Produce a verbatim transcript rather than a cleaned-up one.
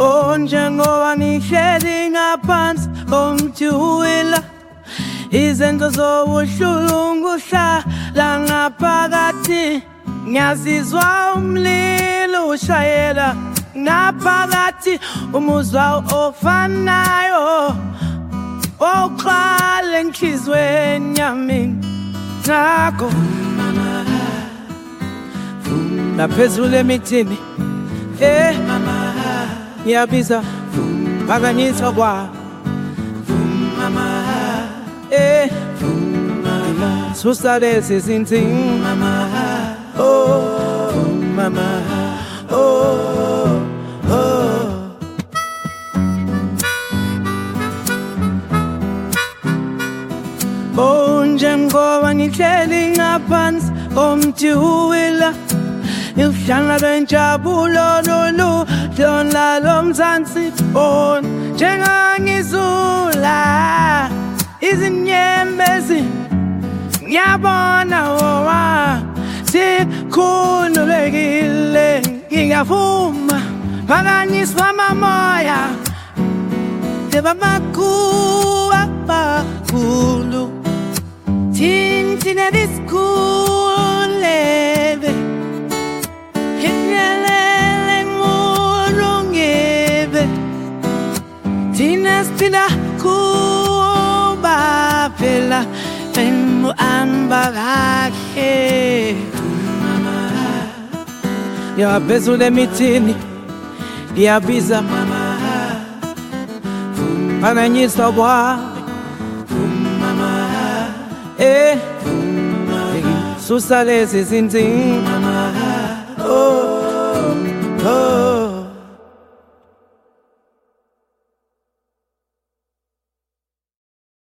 Oh, njengoba ngihleli ngaphansi komthi uwila, izenzo zobuhlungu hlala ngaphakathi. Ngiyazizwa umlilo ushayela ngaphakathi, umuzwa ofanayo oqala enhlizweni yami. Nakho naphezulu emithini, eh, ngiyabiza phakanyiswa kwa, eh, susa lezi zinzini. Oh, mama, oh, oh. Oh, njengoba ngihleli ngaphansi komthi uwila, ihlanga lenjabulo lolu dona lomzansi. Oh, njengangizula izinyembezi, ngiyabona owa sikhululekile. Ngiyavuma phakanyiswa amamoya ebamakuwa bakulu, thintine diskulebe hinyelele ngulungebe, thina siphila kuba phela emu ambakakhe. Ngiyaphezulu emithini, ngiyabiza phakanyiswa kwa, eh, susa lezi zinzini. Oh, oh.